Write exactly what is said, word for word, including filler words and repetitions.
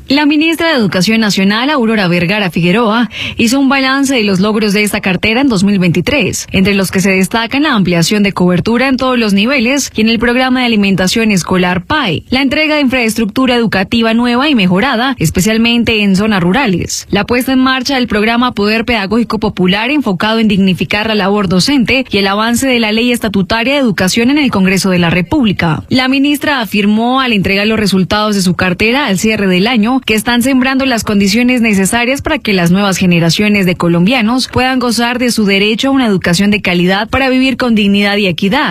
La ministra de Educación Nacional, Aurora Vergara Figueroa, hizo un balance de los logros de esta cartera en dos mil veintitrés, entre los que se destacan la ampliación de cobertura en todos los niveles y en el programa de alimentación escolar P A E, la entrega de infraestructura educativa nueva y mejorada, especialmente en zonas rurales, la puesta en marcha del programa Poder Pedagógico Popular enfocado en dignificar la labor docente y el avance de la Ley Estatutaria de Educación en el Congreso de la República. La ministra afirmó al entregar los resultados de su cartera al cierre del año que están sembrando las condiciones necesarias para que las nuevas generaciones de colombianos puedan gozar de su derecho a una educación de calidad para vivir con dignidad y equidad.